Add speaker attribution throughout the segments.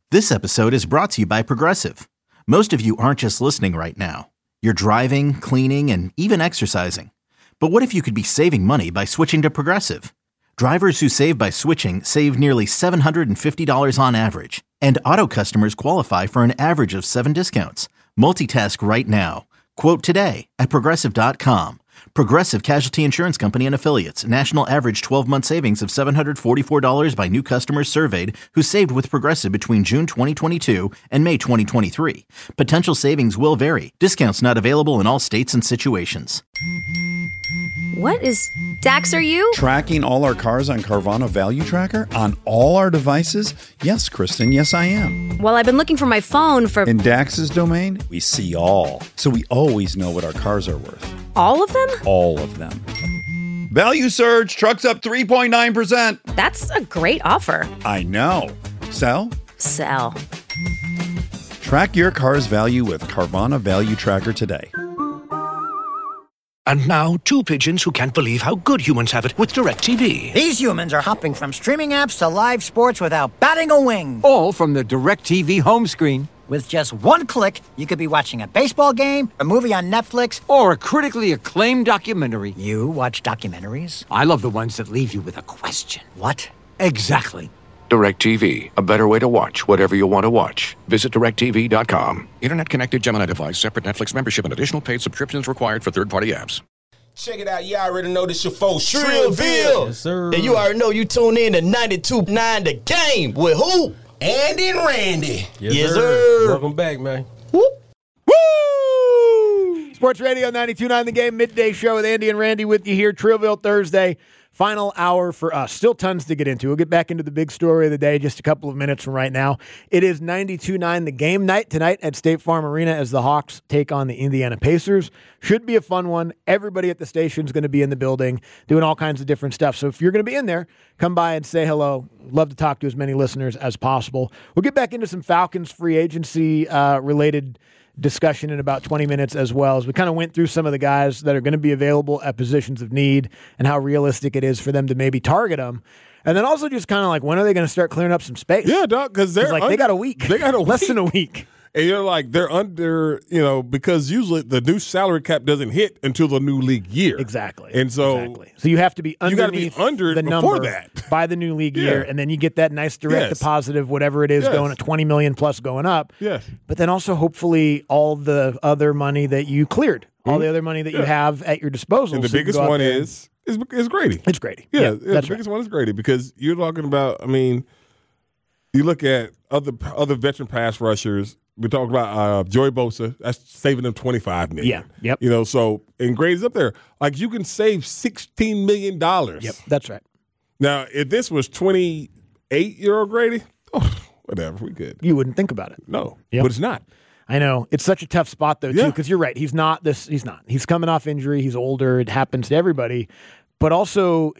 Speaker 1: This episode is brought to you by Progressive. Most of you aren't just listening right now. You're driving, cleaning, and even exercising. But what if you could be saving money by switching to Progressive? Drivers who save by switching save nearly $750 on average. And auto customers qualify for an average of 7 discounts. Multitask right now. Quote today at Progressive.com. Progressive Casualty Insurance Company and Affiliates. National average 12-month savings of $744 by new customers surveyed who saved with Progressive between June 2022 and May 2023. Potential savings will vary. Discounts not available in all states and situations.
Speaker 2: What is Dax, are you?
Speaker 3: Tracking all our cars on Carvana Value Tracker on all our devices? Yes, Kristen, yes, I am.
Speaker 2: Well, I've been looking for my phone for...
Speaker 3: In Dax's domain, we see all. So we always know what our cars are worth.
Speaker 2: All of them?
Speaker 3: All of them. Value surge, trucks up 3.9%.
Speaker 2: That's a great offer.
Speaker 3: I know. Sell?
Speaker 2: Sell.
Speaker 3: Track your car's value with Carvana Value Tracker today.
Speaker 4: And now, two pigeons who can't believe how good humans have it with DirecTV.
Speaker 5: These humans are hopping from streaming apps to live sports without batting a wing.
Speaker 6: All from the DirecTV home screen.
Speaker 5: With just one click, you could be watching a baseball game, a movie on Netflix,
Speaker 6: or a critically acclaimed documentary.
Speaker 5: You watch documentaries?
Speaker 6: I love the ones that leave you with a question.
Speaker 5: What?
Speaker 6: Exactly.
Speaker 4: DirecTV, a better way to watch whatever you want to watch. Visit DirecTV.com. Internet-connected Gemini device, separate Netflix membership, and additional paid subscriptions required for third-party apps.
Speaker 7: Check it out. You already know this your folks, Trillville.
Speaker 8: Yes, sir.
Speaker 7: And you already know you tune in to 92.9 The Game with who? Andy and Randy.
Speaker 8: Yes, sir. Welcome back, man.
Speaker 7: Woo!
Speaker 9: Sports Radio 92.9 The Game, midday show with Andy and Randy with you here. Trillville Thursday, final hour for us. Still tons to get into. We'll get back into the big story of the day just a couple of minutes from right now. It is 92.9 The Game night tonight at State Farm Arena as the Hawks take on the Indiana Pacers. Should be a fun one. Everybody at the station is going to be in the building doing all kinds of different stuff. So if you're going to be in there, come by and say hello. Love to talk to as many listeners as possible. We'll get back into some Falcons free agency related discussion in about 20 minutes as well, as we kind of went through some of the guys that are going to be available at positions of need and how realistic it is for them to maybe target them. And then also just kind of like, when are they going to start clearing up some space?
Speaker 8: Yeah, dog, because they're
Speaker 9: like, they got a week.
Speaker 8: They got a
Speaker 9: less
Speaker 8: week.
Speaker 9: than a week.
Speaker 8: And you're like, they're under, because usually the new salary cap doesn't hit until the new league year.
Speaker 9: Exactly.
Speaker 8: And so
Speaker 9: you have to be underneath
Speaker 8: under
Speaker 9: the
Speaker 8: before
Speaker 9: number
Speaker 8: that
Speaker 9: by the new league year, and then you get that nice direct deposit of whatever it is going at $20 million plus going up.
Speaker 8: Yes.
Speaker 9: But then also hopefully all the other money that you cleared, all the other money that you have at your disposal.
Speaker 8: And the biggest one is Grady.
Speaker 9: It's Grady.
Speaker 8: Yeah,
Speaker 9: that's
Speaker 8: the biggest one is Grady, because you're talking about, you look at other veteran pass rushers. We talked about Joey Bosa. That's saving them $25 million.
Speaker 9: Yeah. Yep.
Speaker 8: And Grady's up there. Like, you can save $16 million.
Speaker 9: Yep. That's right.
Speaker 8: Now, if this was 28-year-old Grady, whatever, we good.
Speaker 9: You wouldn't think about it.
Speaker 8: No,
Speaker 9: Yep.
Speaker 8: but it's not.
Speaker 9: I know. It's such a tough spot, though, too, because you're right. He's not. He's coming off injury. He's older. It happens to everybody. But also,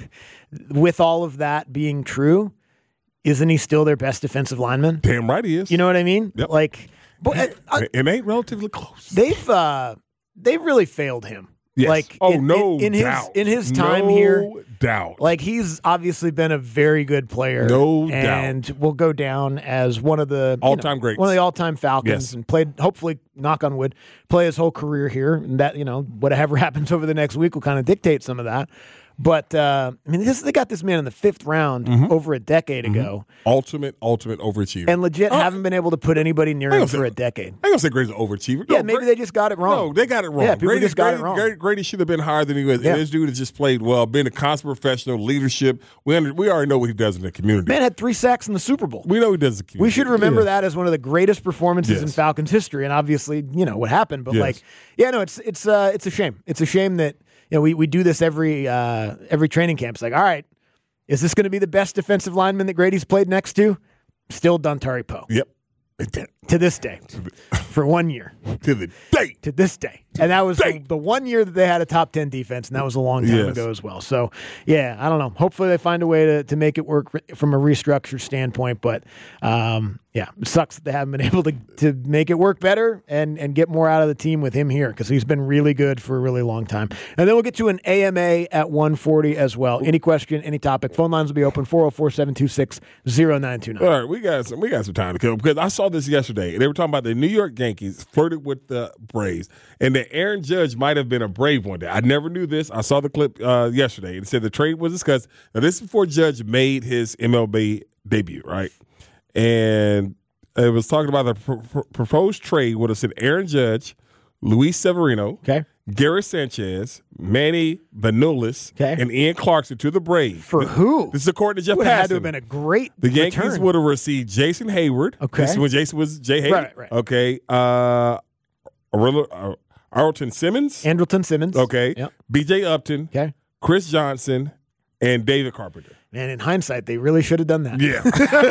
Speaker 9: with all of that being true, isn't he still their best defensive lineman?
Speaker 8: Damn right he is.
Speaker 9: You know what I mean?
Speaker 8: Yep.
Speaker 9: Like,
Speaker 8: but it ain't relatively close.
Speaker 9: They've really failed him.
Speaker 8: Yes.
Speaker 9: Like, in his time here,
Speaker 8: no doubt.
Speaker 9: Like, he's obviously been a very good player, and will go down as one of the
Speaker 8: all-time greats,
Speaker 9: one of the all-time Falcons,
Speaker 8: yes.
Speaker 9: and played, hopefully, knock on wood, play his whole career here. And that, whatever happens over the next week will kind of dictate some of that. But, they got this man in the 5th round over a decade ago.
Speaker 8: Ultimate overachiever.
Speaker 9: And legit haven't been able to put anybody near him for a decade.
Speaker 8: I ain't going to say Grady's an overachiever.
Speaker 9: Yeah, maybe they just got it wrong.
Speaker 8: No, they got it wrong.
Speaker 9: Yeah, people just got it wrong.
Speaker 8: Grady should have been higher than he was.
Speaker 9: Yeah.
Speaker 8: And this dude has just played well, been a constant professional, leadership. We already know what he does in the community.
Speaker 9: Man had 3 sacks in the Super Bowl.
Speaker 8: We know he does in the community.
Speaker 9: We should remember that as one of the greatest performances in Falcons history. And obviously, what happened. But it's a shame. It's a shame that we do this every training camp. It's like, all right, is this going to be the best defensive lineman that Grady's played next to? Still Dontari Poe.
Speaker 8: Yep.
Speaker 9: To this day. for 1 year.
Speaker 8: To the day.
Speaker 9: To this day. And that was the 1 year that they had a top 10 defense, and that was a long time ago as well. So, yeah, I don't know. Hopefully they find a way to make it work from a restructure standpoint. But, yeah, it sucks that they haven't been able to make it work better and get more out of the team with him here because he's been really good for a really long time. And then we'll get to an AMA at 1:40 as well. Any question, any topic, phone lines will be open, 404-726-0929.
Speaker 8: All right, we got some time to kill because I saw this yesterday. They were talking about the New York Yankees flirted with the Braves, and that Aaron Judge might have been a Brave one day. I never knew this. I saw the clip yesterday. It said the trade was discussed. Now, this is before Judge made his MLB debut, right? And it was talking about the proposed trade would have said Aaron Judge, Luis Severino, Gary Sanchez, Manny Vanulis, and Ian Clarkson to the Braves.
Speaker 9: For who?
Speaker 8: This is according to Jeff Passan.
Speaker 9: Would have had to have been a great
Speaker 8: The Yankees
Speaker 9: return.
Speaker 8: would have received Jason Hayward.
Speaker 9: Okay.
Speaker 8: This is when Jason was Jay Hayward.
Speaker 9: Right.
Speaker 8: Okay. Arlton Simmons.
Speaker 9: Andrelton Simmons.
Speaker 8: Okay.
Speaker 9: Yep.
Speaker 8: B.J. Upton.
Speaker 9: Okay.
Speaker 8: Chris Johnson. And David Carpenter.
Speaker 9: Man, in hindsight, they really should have done that.
Speaker 8: Yeah.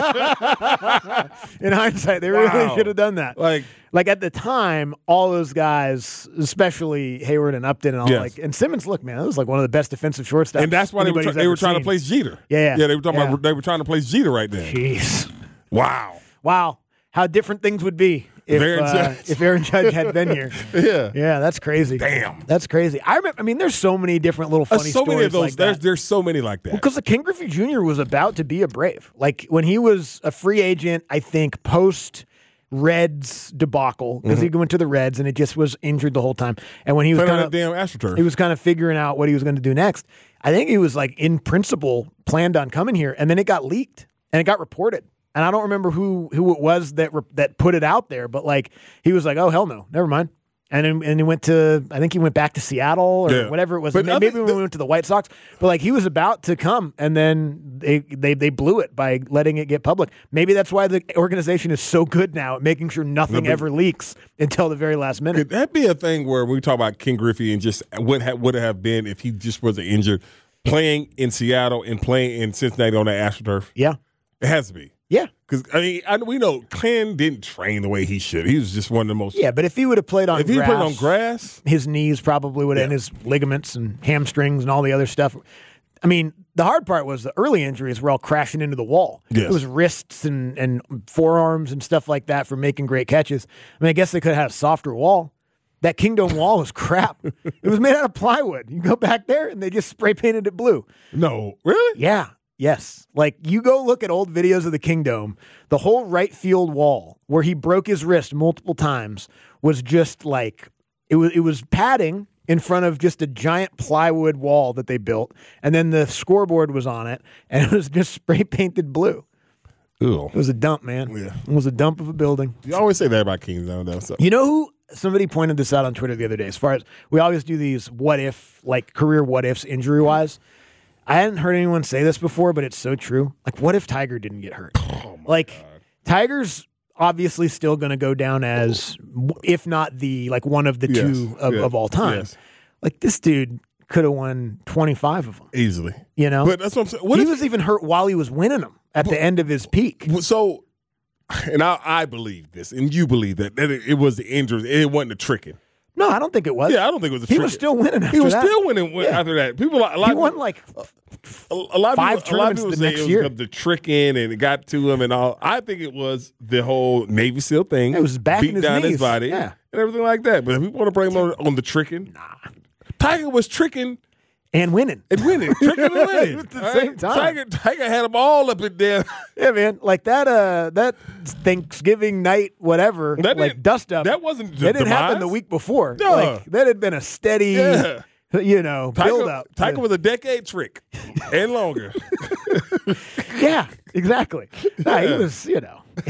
Speaker 9: In hindsight, they really should have done that.
Speaker 8: Like
Speaker 9: at the time, all those guys, especially Hayward and Upton and all, and Simmons, look, man, that was like one of the best defensive shortstops.
Speaker 8: And that's why they were trying to place Jeter.
Speaker 9: Yeah.
Speaker 8: They were talking about they were trying to place Jeter right there.
Speaker 9: Jeez.
Speaker 8: Wow.
Speaker 9: How different things would be if Aaron Judge had been here. Yeah, that's crazy.
Speaker 8: Damn.
Speaker 9: That's crazy. I mean, there's so many different little funny
Speaker 8: so
Speaker 9: stories
Speaker 8: many of those.
Speaker 9: like that.
Speaker 8: There's so many like that.
Speaker 9: Because King Griffey Jr. was about to be a Brave. Like when he was a free agent, I think post Reds debacle, because he went to the Reds and it just was injured the whole time. And when he was kind of
Speaker 8: damn AstroTurf,
Speaker 9: he was kind of figuring out what he was going to do next. I think he was like in principle planned on coming here, and then it got leaked and it got reported. And I don't remember who it was that put it out there, but like he was like, "Oh hell no, never mind." And he went to, I think he went back to Seattle or whatever it was. But maybe we went to the White Sox. But like he was about to come, and then they blew it by letting it get public. Maybe that's why the organization is so good now at making sure nothing ever leaks until the very last minute.
Speaker 8: Could that be a thing where we talk about King Griffey and just what would have been if he just wasn't injured, playing in Seattle and playing in Cincinnati on that AstroTurf?
Speaker 9: Yeah,
Speaker 8: it has to be.
Speaker 9: Yeah.
Speaker 8: Because, I mean, we know Clan didn't train the way he should. He was just one of the most.
Speaker 9: Yeah, but if he would have played on
Speaker 8: grass,
Speaker 9: his knees probably would have, and his ligaments and hamstrings and all the other stuff. I mean, the hard part was the early injuries were all crashing into the wall.
Speaker 8: Yes.
Speaker 9: It was wrists and forearms and stuff like that for making great catches. I mean, I guess they could have had a softer wall. That Kingdome wall was crap. It was made out of plywood. You go back there and they just spray painted it blue.
Speaker 8: No, really?
Speaker 9: Yeah. Yes. Like, you go look at old videos of the Kingdome, the whole right field wall where he broke his wrist multiple times was just like, it was padding in front of just a giant plywood wall that they built, and then the scoreboard was on it, and it was just spray painted blue.
Speaker 8: Ew.
Speaker 9: It was a dump, man.
Speaker 8: Yeah.
Speaker 9: It was a dump of a building.
Speaker 8: You always say that about Kingdome, though. So.
Speaker 9: You know who? Somebody pointed this out on Twitter the other day, as far as we always do these what if, like career what ifs injury-wise. I hadn't heard anyone say this before, but it's so true. Like, what if Tiger didn't get hurt? God. Tiger's obviously still going to go down as, if not the, like, one of the two of all time. Yes. Like, this dude could have won 25 of them.
Speaker 8: Easily.
Speaker 9: You know?
Speaker 8: But that's what I'm saying.
Speaker 9: He was even hurt while he was winning them at the end of his peak.
Speaker 8: So, and I believe this, and you believe that it was the injury. It wasn't the tricking.
Speaker 9: No, I don't think it was.
Speaker 8: Yeah, I don't think it was.
Speaker 9: He was still winning after that.
Speaker 8: He was still winning after that. People,
Speaker 9: he won like
Speaker 8: a lot of
Speaker 9: 5 tournaments
Speaker 8: people
Speaker 9: the
Speaker 8: say
Speaker 9: next
Speaker 8: it
Speaker 9: year.
Speaker 8: was the tricking and it got to him and all. I think it was the whole Navy SEAL thing.
Speaker 9: It was backing
Speaker 8: beating down
Speaker 9: his
Speaker 8: his body
Speaker 9: and
Speaker 8: everything like that. But if we want to blame on the tricking, Tiger was tricking.
Speaker 9: And winning.
Speaker 8: Tricking and winning.
Speaker 9: At the same time.
Speaker 8: Tiger had them all up and down.
Speaker 9: Yeah, man. Like that Thanksgiving night, whatever, dust up.
Speaker 8: That wasn't
Speaker 9: That didn't happen
Speaker 8: demise.
Speaker 9: the week before.
Speaker 8: No.
Speaker 9: Like, that had been a steady, build up.
Speaker 8: Tiger was a decade trick and longer.
Speaker 9: Yeah, exactly. Nah, he was, he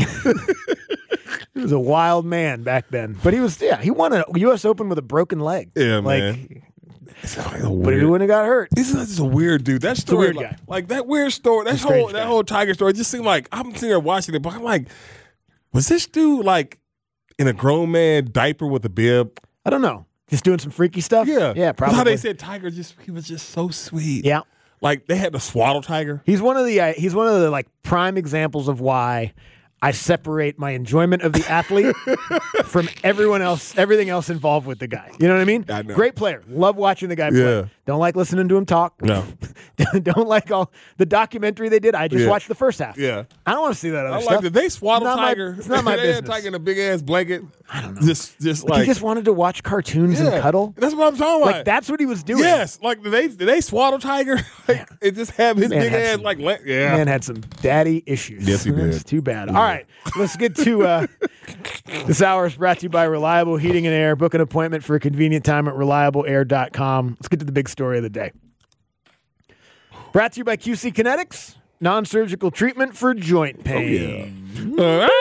Speaker 9: was a wild man back then. But he won a U.S. Open with a broken leg.
Speaker 8: Yeah, man.
Speaker 9: But he wouldn't have got hurt.
Speaker 8: He's just a weird dude. That story,
Speaker 9: a weird guy.
Speaker 8: Like that weird story, that whole Tiger story just seemed like I'm sitting there watching it, but I'm like, was this dude like in a grown man diaper with a bib?
Speaker 9: I don't know. Just doing some freaky stuff?
Speaker 8: Yeah.
Speaker 9: Yeah, probably.
Speaker 8: That's how they said Tiger he was just so sweet.
Speaker 9: Yeah.
Speaker 8: Like they had to swaddle Tiger.
Speaker 9: He's one of the like prime examples of why I separate my enjoyment of the athlete from everyone else, everything else involved with the guy. You know what I mean?
Speaker 8: I know.
Speaker 9: Great player. Love watching the guy play.
Speaker 8: Yeah.
Speaker 9: Don't like listening to him talk.
Speaker 8: No.
Speaker 9: Don't like all the documentary they did. I just watched the first half.
Speaker 8: Yeah.
Speaker 9: I don't want to see that other
Speaker 8: I
Speaker 9: stuff.
Speaker 8: like that they swaddle
Speaker 9: It's not
Speaker 8: Tiger.
Speaker 9: it's not my
Speaker 8: They had
Speaker 9: business.
Speaker 8: Tiger in a big ass blanket.
Speaker 9: I don't know.
Speaker 8: Just like
Speaker 9: he just wanted to watch cartoons and cuddle.
Speaker 8: That's what I'm talking about.
Speaker 9: Like that's what he was doing.
Speaker 8: Yes, like did they swaddle Tiger? Like it just have his
Speaker 9: Man
Speaker 8: big
Speaker 9: had
Speaker 8: ass
Speaker 9: some-
Speaker 8: like yeah.
Speaker 9: Man had some daddy issues.
Speaker 8: Yes, he did.
Speaker 9: That's too bad. All right, let's get to this hour is brought to you by Reliable Heating and Air. Book an appointment for a convenient time at reliableair.com. Let's get to the big story of the day. Brought to you by QC Kinetics, non-surgical treatment for joint pain.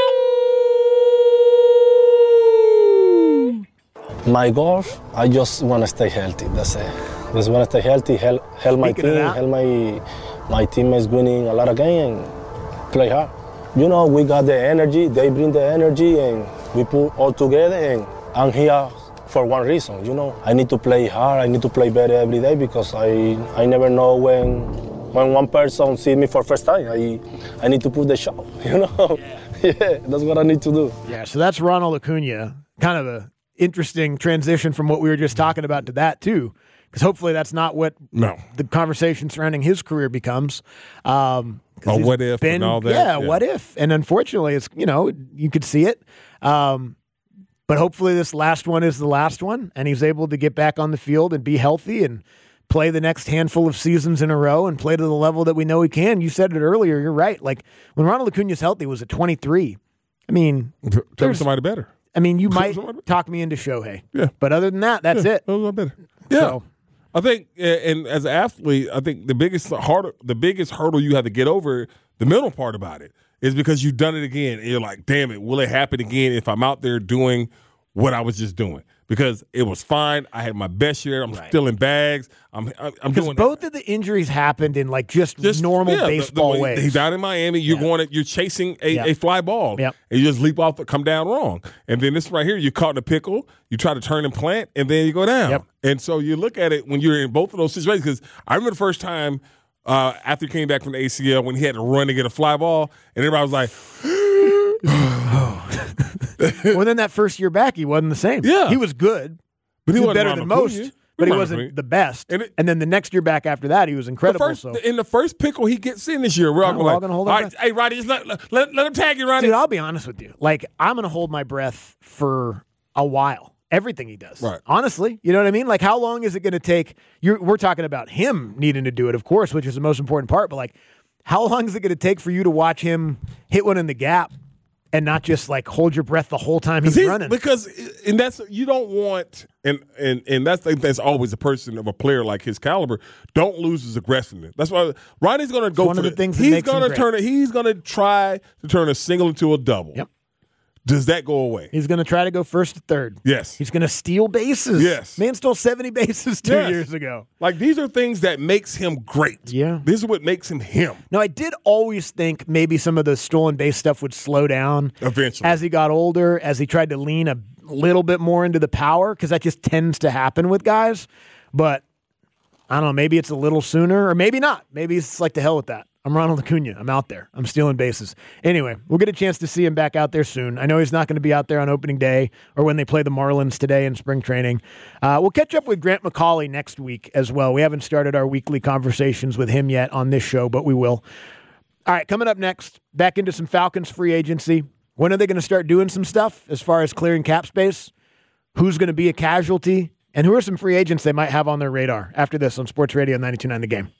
Speaker 10: My goal, I just want to stay healthy. That's it. Just want to stay healthy, help my
Speaker 9: Speaking of
Speaker 10: team,
Speaker 9: that.
Speaker 10: help my teammates winning a lot of games and play hard. You know, we got the energy, they bring the energy, and we put all together, and I'm here for one reason, you know. I need to play hard, I need to play better every day because I never know when one person sees me for first time. I need to put the show, you know. Yeah, that's what I need to do.
Speaker 9: Yeah, so that's Ronald Acuna. Kind of a interesting transition from what we were just talking about to that too, because hopefully that's not what the conversation surrounding his career becomes.
Speaker 8: What if and all that.
Speaker 9: Yeah, what if? And unfortunately, it's you could see it. But hopefully this last one is the last one, and he's able to get back on the field and be healthy and play the next handful of seasons in a row and play to the level that we know he can. You said it earlier. You're right. Like when Ronald Acuna's healthy was at 23. I mean,
Speaker 8: there's somebody better.
Speaker 9: I mean, you might talk me into Shohei.
Speaker 8: Yeah.
Speaker 9: But other than that, that's it.
Speaker 8: Better. Yeah.
Speaker 9: So,
Speaker 8: I think, and as an athlete, I think the biggest hurdle you have to get over, the mental part about it, is because you've done it again. And you're like, damn it, will it happen again if I'm out there doing what I was just doing? Because it was fine. I had my best year. I'm still in bags. I'm doing
Speaker 9: both of the injuries happened in like just normal baseball ways.
Speaker 8: He's out in Miami. You're chasing a fly ball.
Speaker 9: Yep.
Speaker 8: And you just leap off, come down wrong. And then this right here, you're caught in a pickle. You try to turn and plant, and then you go down.
Speaker 9: Yep.
Speaker 8: And so you look at it when you're in both of those situations. Because I remember the first time after he came back from the ACL when he had to run to get a fly ball, and everybody was like,
Speaker 9: well, then that first year back, he wasn't the same.
Speaker 8: Yeah.
Speaker 9: He was good.
Speaker 8: But he
Speaker 9: was
Speaker 8: wasn't
Speaker 9: better
Speaker 8: Ronald
Speaker 9: than most,
Speaker 8: Acuna.
Speaker 9: but he
Speaker 8: Ronald
Speaker 9: wasn't
Speaker 8: Acuna.
Speaker 9: the best. And then the next year back after that, he was incredible.
Speaker 8: In the first pickle he gets in this year, we're all
Speaker 9: gonna hold our
Speaker 8: all right, hey, Roddy, just let him tag you, Roddy.
Speaker 9: Dude, I'll be honest with you. Like, I'm going to hold my breath for a while. Everything he does.
Speaker 8: Right.
Speaker 9: Honestly, you know what I mean? Like, how long is it going to take? We're talking about him needing to do it, of course, which is the most important part. But, like, how long is it going to take for you to watch him hit one in the gap and not just, like, hold your breath the whole time he's running?
Speaker 8: Because, and that's, you don't want, and that's always a person of a player like his caliber, don't lose his aggressiveness. That's why Ronnie's going to go
Speaker 9: one
Speaker 8: for
Speaker 9: of the things that
Speaker 8: he's
Speaker 9: makes him
Speaker 8: going to
Speaker 9: great.
Speaker 8: he's going to try to turn a single into a double.
Speaker 9: Yep.
Speaker 8: Does that go away?
Speaker 9: He's going to try to go first to third.
Speaker 8: Yes.
Speaker 9: He's going to steal bases.
Speaker 8: Yes.
Speaker 9: Man stole 70 bases 2 years ago.
Speaker 8: Like, these are things that makes him great.
Speaker 9: Yeah.
Speaker 8: This is what makes him him.
Speaker 9: Now, I did always think maybe some of the stolen base stuff would slow down
Speaker 8: Eventually.
Speaker 9: as he got older, as he tried to lean a little bit more into the power, because that just tends to happen with guys. But I don't know, maybe it's a little sooner, or maybe not. Maybe it's like, to hell with that. I'm Ronald Acuna. I'm out there. I'm stealing bases. Anyway, we'll get a chance to see him back out there soon. I know he's not going to be out there on opening day or when they play the Marlins today in spring training. We'll catch up with Grant McCauley next week as well. We haven't started our weekly conversations with him yet on this show, but we will. All right, coming up next, back into some Falcons free agency. When are they going to start doing some stuff as far as clearing cap space? Who's going to be a casualty? And who are some free agents they might have on their radar? After this on Sports Radio 92.9 The Game.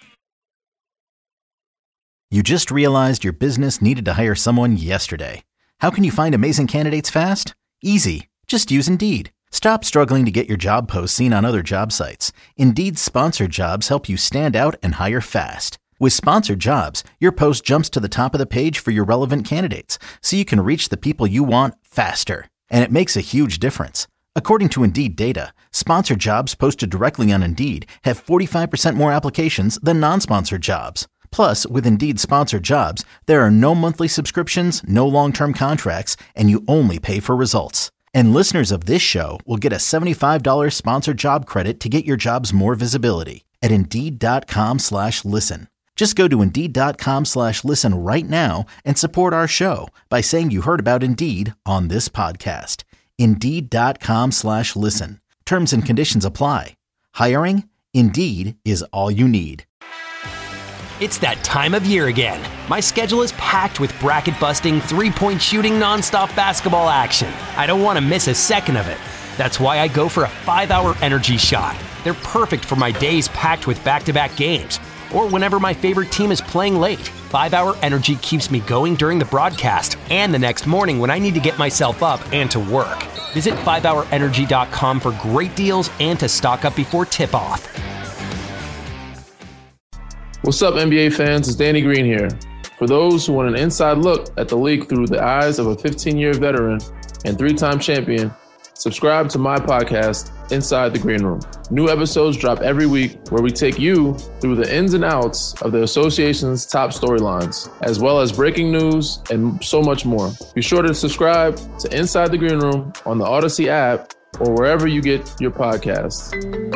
Speaker 1: You just realized your business needed to hire someone yesterday. How can you find amazing candidates fast? Easy. Just use Indeed. Stop struggling to get your job posts seen on other job sites. Indeed's sponsored jobs help you stand out and hire fast. With sponsored jobs, your post jumps to the top of the page for your relevant candidates, so you can reach the people you want faster. And it makes a huge difference. According to Indeed data, sponsored jobs posted directly on Indeed have 45% more applications than non-sponsored jobs. Plus, with Indeed sponsored jobs, there are no monthly subscriptions, no long-term contracts, and you only pay for results. And listeners of this show will get a $75 sponsored job credit to get your jobs more visibility at Indeed.com/listen. Just go to Indeed.com/listen right now and support our show by saying you heard about Indeed on this podcast. Indeed.com/listen. Terms and conditions apply. Hiring? Indeed is all you need.
Speaker 11: It's that time of year again. My schedule is packed with bracket-busting, three-point shooting, nonstop basketball action. I don't want to miss a second of it. That's why I go for a 5-hour energy shot. They're perfect for my days packed with back-to-back games, or whenever my favorite team is playing late. 5-hour energy keeps me going during the broadcast and the next morning when I need to get myself up and to work. Visit 5hourenergy.com for great deals and to stock up before tip-off.
Speaker 12: What's up, NBA fans? It's Danny Green here. For those who want an inside look at the league through the eyes of a 15-year veteran and 3-time champion, subscribe to my podcast, Inside the Green Room. New episodes drop every week where we take you through the ins and outs of the association's top storylines, as well as breaking news and so much more. Be sure to subscribe to Inside the Green Room on the Odyssey app or wherever you get your podcasts.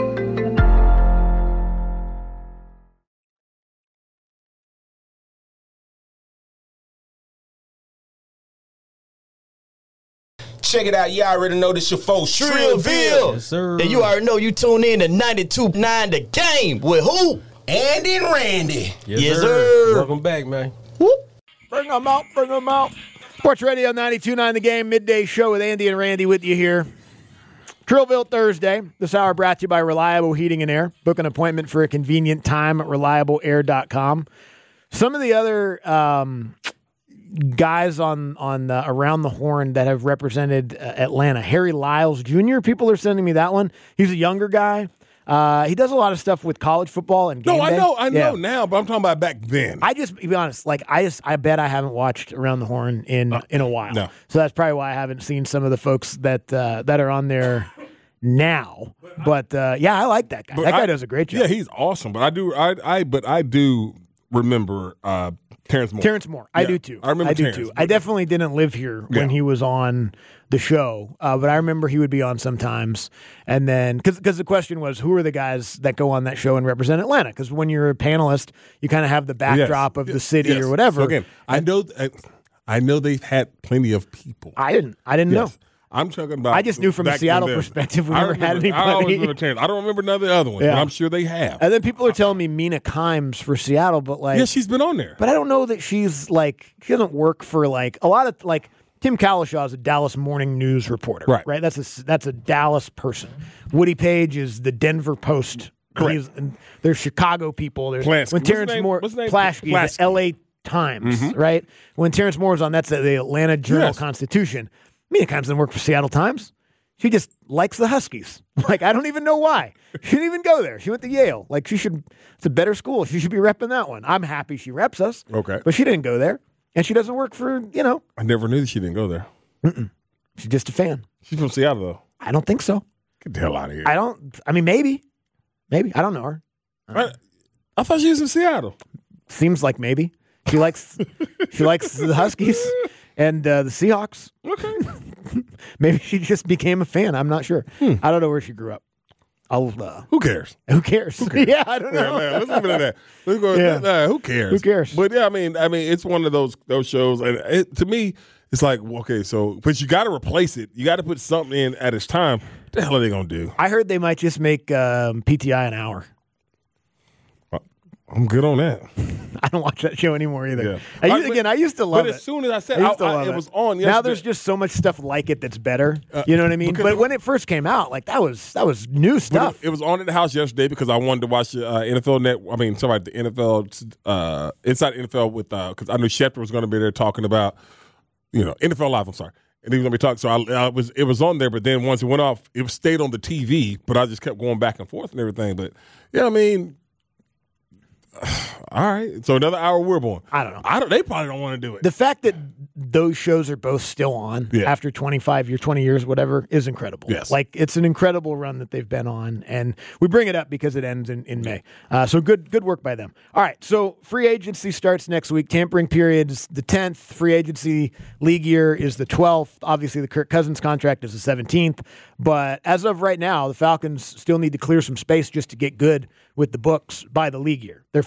Speaker 7: Check it out. You already know this your folks, Trillville.
Speaker 6: Yes, sir.
Speaker 7: And you already know you tune in to 92.9 The Game with who? Andy and Randy.
Speaker 6: Yes, sir. Welcome back, man.
Speaker 9: Whoop. Bring them out. Bring them out. Sports Radio 92.9 The Game, midday show with Andy and Randy with you here. Trillville Thursday. This hour brought to you by Reliable Heating and Air. Book an appointment for a convenient time at reliableair.com. Some of the other guys on Around the Horn that have represented Atlanta. Harry Lyles Jr., people are sending me that one. He's a younger guy. He does a lot of stuff with college football and game day.
Speaker 8: I know now, but I'm talking about back then.
Speaker 9: I just, to be honest, I bet I haven't watched Around the Horn in a while.
Speaker 8: No.
Speaker 9: So that's probably why I haven't seen some of the folks that are on there now. But yeah, I like that guy. That guy does a great job.
Speaker 8: Yeah, he's awesome. But I do remember Terrence Moore.
Speaker 9: I do too.
Speaker 8: I remember Terrence.
Speaker 9: Too. I definitely didn't live here when he was on the show, but I remember he would be on sometimes. And then, because the question was, who are the guys that go on that show and represent Atlanta? Because when you're a panelist, you kind of have the backdrop of the city or whatever.
Speaker 8: So again, I know they've had plenty of people.
Speaker 9: I didn't know.
Speaker 8: I'm talking about.
Speaker 9: I just knew from a Seattle perspective we never had anybody.
Speaker 8: I always remember Terrence. I don't remember none of the other ones, but I'm sure they have.
Speaker 9: And then people are telling me Mina Kimes for Seattle, but
Speaker 8: yeah, she's been on there.
Speaker 9: But I don't know that she doesn't work for a lot of Tim Kalishaw is a Dallas Morning News reporter, right? That's a Dallas person. Woody Page is the Denver Post.
Speaker 8: Correct.
Speaker 9: There's Chicago people. There's
Speaker 8: Plansky.
Speaker 9: When Terrence Moore Plaschke is the L.A. Times, right? When Terrence Moore is on, that's the Atlanta Journal-Constitution. Mina Kimes doesn't work for Seattle Times. She just likes the Huskies. I don't even know why. She didn't even go there. She went to Yale. It's a better school. She should be repping that one. I'm happy she reps us.
Speaker 8: Okay.
Speaker 9: But she didn't go there. And she doesn't work for,
Speaker 8: I never knew that she didn't go there.
Speaker 9: She's just a fan.
Speaker 8: She's from Seattle, though.
Speaker 9: I don't think so.
Speaker 8: Get the hell out of here.
Speaker 9: Maybe. Maybe. I don't know her.
Speaker 8: I thought she was in Seattle.
Speaker 9: Seems like maybe. She likes the Huskies. And the Seahawks.
Speaker 8: Okay.
Speaker 9: Maybe she just became a fan. I'm not sure. I don't know where she grew up.
Speaker 8: Who cares?
Speaker 9: Who cares? Yeah, I don't know.
Speaker 8: Let's leave it at that. Let's go. Who cares?
Speaker 9: Who cares?
Speaker 8: But yeah, I mean, it's one of those shows, and to me, it's like, okay, so, but you got to replace it. You got to put something in at its time. What the hell are they gonna do?
Speaker 9: I heard they might just make PTI an hour.
Speaker 8: I'm good on that.
Speaker 9: I don't watch that show anymore either.
Speaker 8: Yeah.
Speaker 9: I used to love it.
Speaker 8: But as soon as I said it was on yesterday.
Speaker 9: Now there's just so much stuff like it that's better. You know what I mean? But when it first came out, that was new stuff.
Speaker 8: It was on at the house yesterday because I wanted to watch the NFL the NFL, Inside NFL with, because I knew Schefter was going to be there talking about, NFL Live, I'm sorry. And he was going to be talking, so it was on there, but then once it went off, it stayed on the TV, but I just kept going back and forth and everything. But, yeah, I mean, all right. So another hour we're born.
Speaker 9: I don't know.
Speaker 8: They probably don't want to do it.
Speaker 9: The fact that those shows are both still on after 20 years, whatever, is incredible.
Speaker 8: Yes.
Speaker 9: It's an incredible run that they've been on. And we bring it up because it ends in May. So good work by them. All right. So free agency starts next week. Tampering period is the 10th. Free agency league year is the 12th. Obviously, the Kirk Cousins contract is the 17th. But as of right now, the Falcons still need to clear some space just to get good with the books by the league year. They're $5 million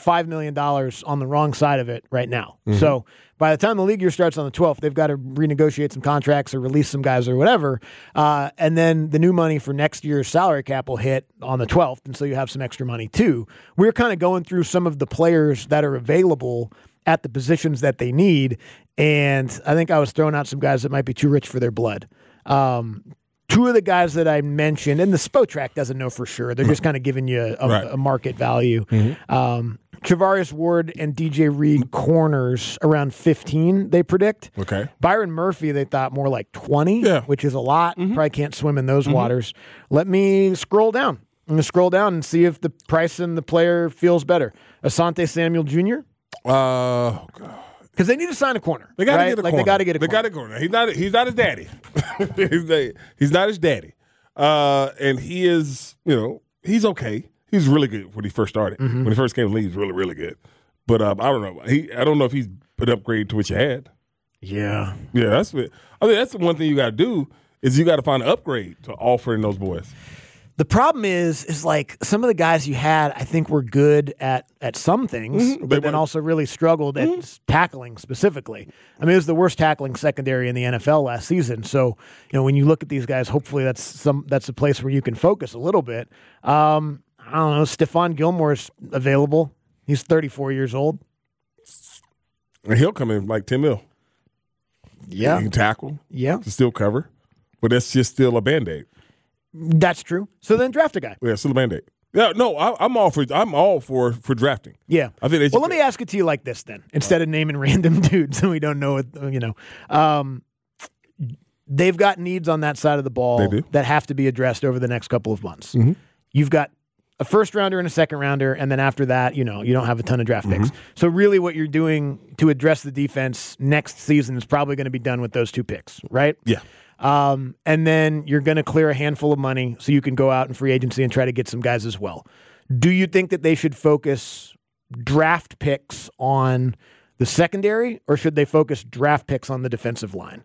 Speaker 9: million on the wrong side of it right now.
Speaker 8: Mm-hmm.
Speaker 9: So by the time the league year starts on the 12th, they've got to renegotiate some contracts or release some guys or whatever. And then the new money for next year's salary cap will hit on the 12th. And so you have some extra money too. We're kind of going through some of the players that are available at the positions that they need. And I think I was throwing out some guys that might be too rich for their blood. Two of the guys that I mentioned, and the Spotrac doesn't know for sure. They're just kind of giving you a market value. Travarius Ward and DJ Reed corners around 15, they predict.
Speaker 8: Okay.
Speaker 9: Byron Murphy, they thought more like 20, which is a lot. Probably can't swim in those waters. Let me scroll down. I'm going to scroll down and see if the price and the player feels better. Asante Samuel Jr.? Because they need to sign a corner.
Speaker 8: They got to get a corner.
Speaker 9: They got to get a corner.
Speaker 8: They got a corner. He's not his daddy. He's not his daddy. And he is, he's okay. He was really good when he first started. When he first came to the league, he was really, really good. But I don't know. I don't know if he's an upgrade to what you had.
Speaker 9: Yeah.
Speaker 8: Yeah, that's what. I mean, that's the one thing you got to do is you got to find an upgrade to offer in those boys.
Speaker 9: The problem is like some of the guys you had, I think, were good at some things, but then also really struggled at tackling specifically. I mean, it was the worst tackling secondary in the NFL last season. So, when you look at these guys, hopefully that's a place where you can focus a little bit. I don't know. Stephon Gilmore's available. He's 34 years old.
Speaker 8: And he'll come in like $10 million.
Speaker 9: Yeah.
Speaker 8: He can tackle.
Speaker 9: Yeah.
Speaker 8: To still cover. But that's just still a Band-Aid.
Speaker 9: That's true. So then draft a guy.
Speaker 8: Yeah, still a Band-Aid. Yeah, no, I'm all for drafting.
Speaker 9: Yeah.
Speaker 8: I think
Speaker 9: let me ask it to you like this then, instead of naming random dudes and we don't know what, they've got needs on that side of the ball that have to be addressed over the next couple of months. You've got a first rounder and a second rounder, and then after that, you don't have a ton of draft picks. So really what you're doing to address the defense next season is probably going to be done with those two picks, right?
Speaker 8: Yeah.
Speaker 9: And then you're going to clear a handful of money so you can go out in free agency and try to get some guys as well. Do you think that they should focus draft picks on the secondary, or should they focus draft picks on the defensive line?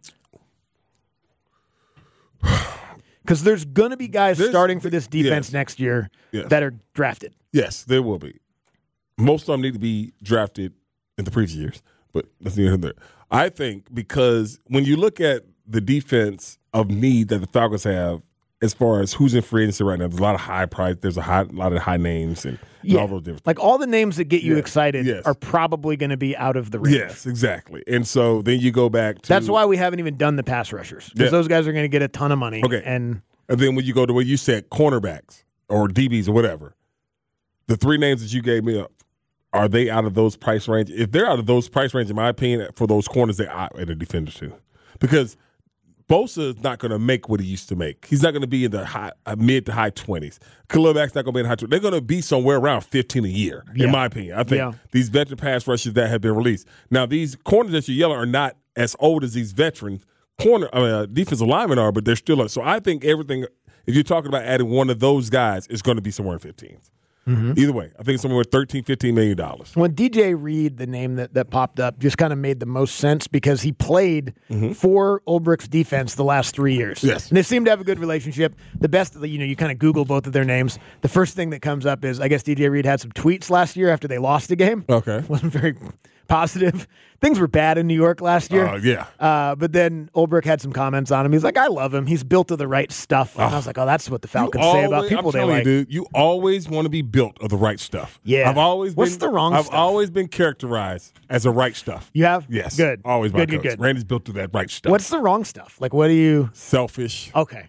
Speaker 9: Because there's going to be guys starting for this defense next year that are drafted.
Speaker 8: Yes, there will be. Most of them need to be drafted in the previous years, but that's neither here nor there. I think because when you look at the defense of need that the Falcons have as far as who's in free agency right now, there's a lot of high price, there's a lot of high names and all those different
Speaker 9: like all the names that get you excited are probably going to be out of the range.
Speaker 8: Yes, exactly. And so then you go back to...
Speaker 9: That's why we haven't even done the pass rushers, because those guys are going to get a ton of money.
Speaker 8: Okay.
Speaker 9: And
Speaker 8: then when you go to what you said, cornerbacks or DBs or whatever, the three names that you gave me up, are they out of those price range? If they're out of those price range, in my opinion, for those corners, they're out at a defender too. Because Bosa is not going to make what he used to make. He's not going to be in the mid to high 20s. Khalil Mack's not going to be in the high 20s. They're going to be somewhere around 15 a year, in my opinion. I think these veteran pass rushers that have been released. Now, these corners that you're yelling are not as old as these veteran defensive linemen are, but they're still. So I think everything, if you're talking about adding one of those guys, is going to be somewhere in 15s. Either way, I think it's somewhere $13, $15 million.
Speaker 9: When DJ Reed, the name that popped up, just kind of made the most sense because he played for Ulbricht's defense the last 3 years.
Speaker 8: Yes.
Speaker 9: And they seem to have a good relationship. The best, you kind of Google both of their names. The first thing that comes up is, I guess DJ Reed had some tweets last year after they lost a game.
Speaker 8: Okay.
Speaker 9: Wasn't very positive. Things were bad in New York last year. But then Ulbricht had some comments on him. He's like, I love him. He's built of the right stuff. And I was like, oh, that's what the Falcons say about people they like.
Speaker 8: You, dude, you always want to be built of the right stuff.
Speaker 9: Yeah.
Speaker 8: I've always
Speaker 9: What's the wrong stuff?
Speaker 8: I've always been charticalized as a right stuff.
Speaker 9: You have?
Speaker 8: Yes.
Speaker 9: Good.
Speaker 8: Always my
Speaker 9: Good.
Speaker 8: Randy's built of that right stuff.
Speaker 9: What's the wrong stuff? Like, what do you...
Speaker 8: Selfish.
Speaker 9: Okay.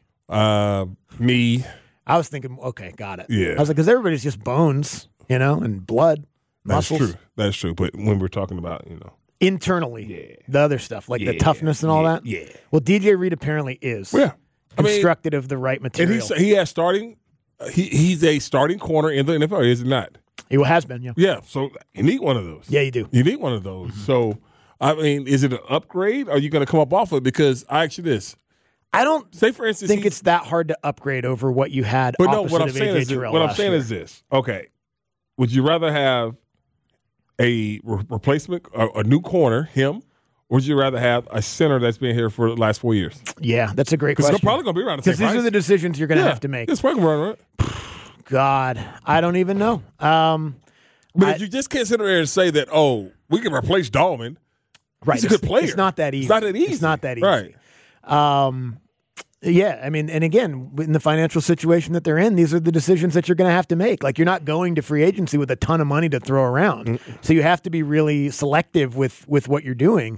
Speaker 8: Me.
Speaker 9: I was thinking, okay, got it.
Speaker 8: Yeah.
Speaker 9: I was like, because everybody's just bones, and blood, muscles.
Speaker 8: That's true. But when we're talking about,
Speaker 9: internally, the other stuff, like the toughness and all that.
Speaker 8: Yeah.
Speaker 9: Well, DJ Reed apparently is.
Speaker 8: Yeah.
Speaker 9: Constructed of the right material.
Speaker 8: And he has starting. He's a starting corner in the NFL, is he not?
Speaker 9: He has been, yeah.
Speaker 8: Yeah. So you need one of those.
Speaker 9: Yeah, you do.
Speaker 8: You need one of those. So, I mean, is it an upgrade? Or are you going to come up off of it? Because I ask you this.
Speaker 9: I don't
Speaker 8: say, for instance,
Speaker 9: think it's that hard to upgrade over what you had.
Speaker 8: But no, what I'm saying is this. Okay, would you rather have a replacement, a new corner, him, or would you rather have a center that's been here for the last 4 years?
Speaker 9: Yeah, that's a great question.
Speaker 8: Because they're probably going to be around the same price.
Speaker 9: Because these are the decisions you're going to have to make.
Speaker 8: It's probably going to run, right?
Speaker 9: God, I don't even know.
Speaker 8: But if you just can't sit there and say that, we can replace Dahlman.
Speaker 9: Right.
Speaker 8: He's a good player.
Speaker 9: It's not that easy.
Speaker 8: It's not that easy.
Speaker 9: It's not that easy.
Speaker 8: Right.
Speaker 9: Yeah, I mean, and again, in the financial situation that they're in, these are the decisions that you're going to have to make. Like, you're not going to free agency with a ton of money to throw around. So you have to be really selective with what you're doing.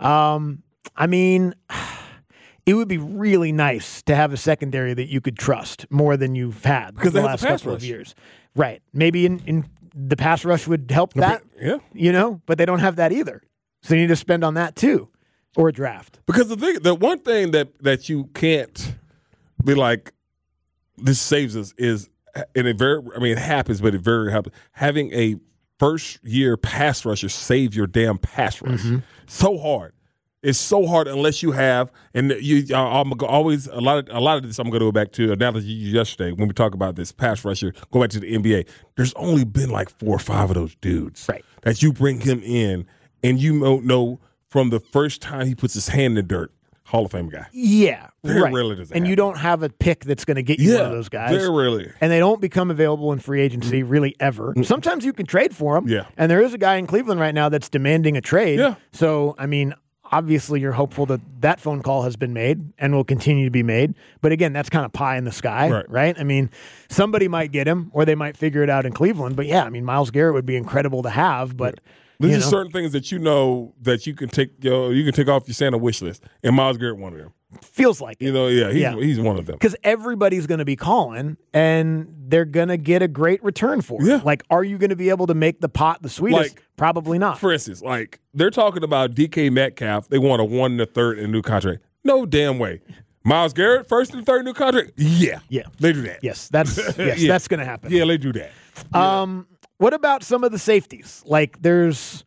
Speaker 9: I mean, it would be really nice to have a secondary that you could trust more than you've had
Speaker 8: because
Speaker 9: the
Speaker 8: they
Speaker 9: last
Speaker 8: have the pass
Speaker 9: couple
Speaker 8: rush.
Speaker 9: of years. Right. Maybe in the pass rush would help that.
Speaker 8: Yeah.
Speaker 9: But they don't have that either. So you need to spend on that too. Or a draft.
Speaker 8: Because the one thing that you can't be like, this saves us is, and it happens, but it very happens. Having a first year pass rusher save your damn pass rush. So hard. It's so hard unless you have, and I'm always a lot of this. I'm going to go back to analogy you used yesterday when we talk about this pass rusher. Go back to the NBA. There's only been like 4 or 5 of those dudes that you bring him in, and you don't know. From the first time he puts his hand in the dirt, Hall of Fame guy.
Speaker 9: Yeah,
Speaker 8: very rarely does that happen.
Speaker 9: You don't have a pick that's going to get you one of those guys.
Speaker 8: Very rarely.
Speaker 9: And they don't become available in free agency really ever. Sometimes you can trade for them.
Speaker 8: Yeah.
Speaker 9: And there is a guy in Cleveland right now that's demanding a trade.
Speaker 8: Yeah.
Speaker 9: So, I mean, obviously you're hopeful that phone call has been made and will continue to be made. But again, that's kind of pie in the sky, right? I mean, somebody might get him or they might figure it out in Cleveland. But yeah, I mean, Myles Garrett would be incredible to have, but...
Speaker 8: There's just certain things that that you can take off your Santa wish list, and Myles Garrett one of them.
Speaker 9: Feels like
Speaker 8: it. He's one of them.
Speaker 9: Because everybody's going to be calling, and they're going to get a great return for it.
Speaker 8: Yeah.
Speaker 9: Like, are you going to be able to make the pot the sweetest? Probably not.
Speaker 8: For instance, like they're talking about DK Metcalf. They want a 1 and a third in a new contract. No damn way. Myles Garrett, 1st and 3rd new contract. Yeah, they do that.
Speaker 9: Yes, that's that's going to happen.
Speaker 8: Yeah, they do that.
Speaker 9: What about some of the safeties? Like there's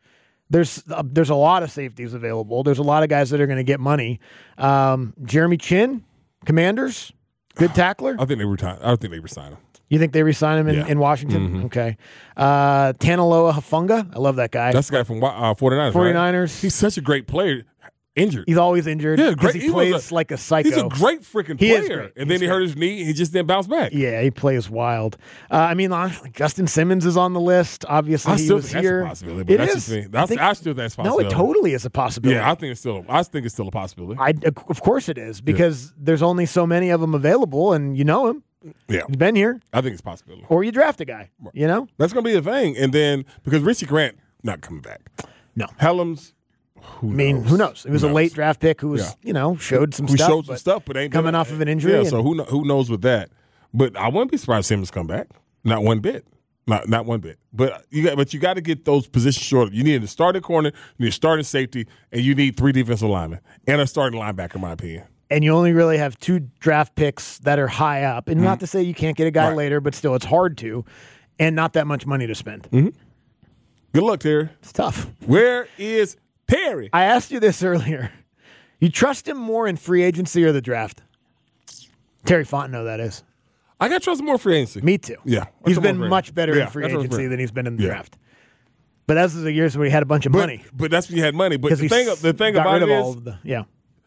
Speaker 9: a lot of safeties available. There's a lot of guys that are going to get money. Jeremy Chin, Commanders, good tackler.
Speaker 8: I think they resign him.
Speaker 9: You think they resign him in Washington? Okay. Tanaloa Hafunga. I love that guy.
Speaker 8: That's the guy from 49ers.
Speaker 9: 49ers.
Speaker 8: Right? He's such a great player. Injured.
Speaker 9: He's always injured.
Speaker 8: Yeah, great.
Speaker 9: He plays like a psycho.
Speaker 8: He's a great freaking
Speaker 9: He
Speaker 8: player.
Speaker 9: is great.
Speaker 8: And then he hurt his knee. And he just didn't bounce back.
Speaker 9: Yeah, he plays wild. I mean, Justin Simmons is on the list. Obviously, he was here.
Speaker 8: That's a possibility.
Speaker 9: It is.
Speaker 8: I still think that's a possibility.
Speaker 9: No, it totally is a possibility.
Speaker 8: Yeah, I think it's still a possibility.
Speaker 9: Of course it is, because there's only so many of them available, and you know him.
Speaker 8: Yeah.
Speaker 9: He's been here.
Speaker 8: I think it's a possibility.
Speaker 9: Or you draft a guy, you know?
Speaker 8: That's going to be a thing. And then, because Richie Grant not coming back.
Speaker 9: No.
Speaker 8: Helms, who knows?
Speaker 9: It was a late draft pick who was, showed some stuff.
Speaker 8: But ain't
Speaker 9: coming off of an injury.
Speaker 8: Yeah, so who knows with that? But I wouldn't be surprised if Simmons come back. Not one bit. Not one bit. But you got to get those positions shorter. You need a starting corner, you need a starting safety, and you need 3 defensive linemen and a starting linebacker, in my opinion.
Speaker 9: And you only really have 2 draft picks that are high up. And not to say you can't get a guy later, but still it's hard to, and not that much money to spend.
Speaker 8: Good luck, Terry.
Speaker 9: It's tough.
Speaker 8: Where is Terry?
Speaker 9: I asked you this earlier. You trust him more in free agency or the draft? Terry Fontenot, that is.
Speaker 8: I got to trust him more in free agency.
Speaker 9: Me too.
Speaker 8: Yeah.
Speaker 9: He's been much better in free agency than he's been in the draft. But that's the years where he had a bunch of money.
Speaker 8: But that's when he had money. But the thing about it is,